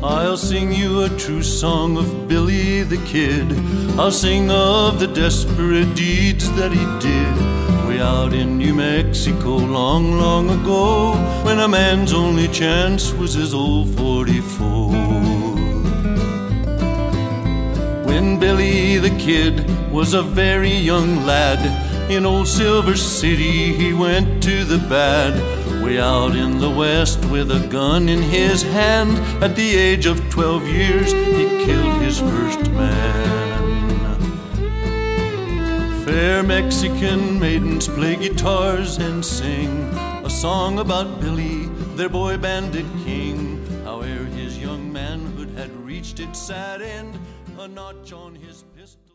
I'll sing you a true song of Billy the Kid. I'll sing of the desperate deeds that he did way out in New Mexico long, long ago, when a man's only chance was his old 44. When Billy the Kid was a very young lad, in old Silver City he went to the bad, way out in the west with a gun in his hand. At the age of 12 years he killed his first man. Fair Mexican maidens play guitars and sing a song about Billy, their boy bandit king, howe'er his young manhood had reached its sad end, a notch on his